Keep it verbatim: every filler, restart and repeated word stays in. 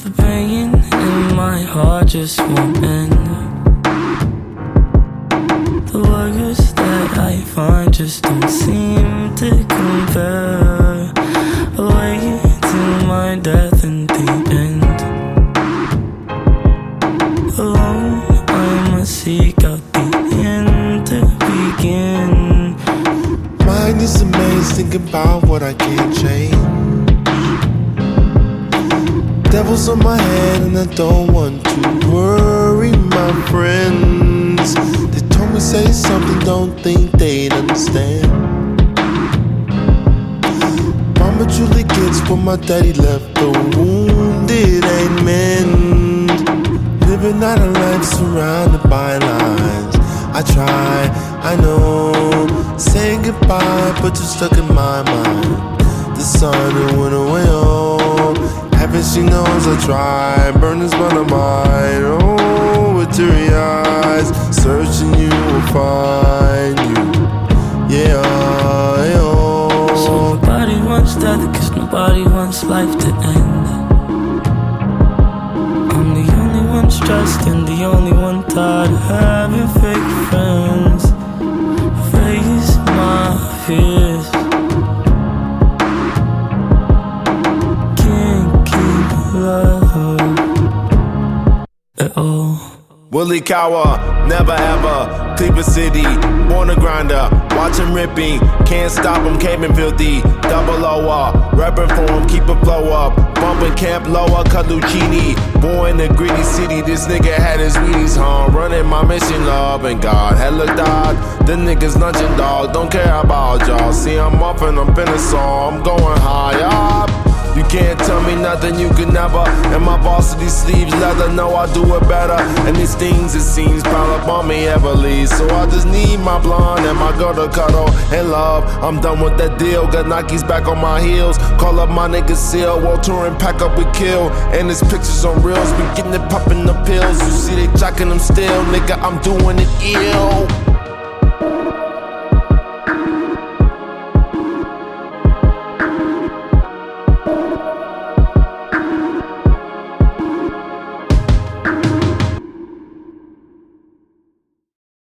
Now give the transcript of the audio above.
The pain in my heart just won't end. The words that I find just don't seem to compare. Away to my death in the end. Alone I must seek out the end to begin. Mind is amazed, thinking about what I can't change. Devil's on my head and I don't want to worry my friends. They told me say something, don't think they'd understand. Mama truly gets what my daddy left, the wounded ain't mend. Living out a life surrounded by lines. I try, I know, saying goodbye, but you're stuck in my mind. The sun that went away, oh, heaven she knows I try. Burning spot of mine, oh, with teary eyes. Searching you will find you, yeah, yeah. So nobody wants death, cause nobody wants life to end. I'm the only one stressed and the only one tired of having fake friends. Face my fears. Can't keep love at all. Willie Cower, never ever, Cleveland City, born a grinder, watch him ripping, can't stop him, came in filthy, double O R, reppin' for him, keep a flow up, bumpin' Camp Lower, Carluccini, born in a gritty city, this nigga had his Wheaties, huh, running my mission, love and God, had looked odd, the niggas lunching dog, don't care about y'all, see I'm off and I'm finna saw, I'm going high up. You can't tell me nothing, you can never. And my varsity sleeves leather, know I do it better. And these things, it seems, pile up on me heavily. So I just need my blonde and my girl to cuddle and love. I'm done with that deal, got Nikes back on my heels. Call up my nigga Seal, World Tour and pack up with Kill. And his pictures on reels, been getting it popping the pills. You see they jocking them still, nigga, I'm doing it ill.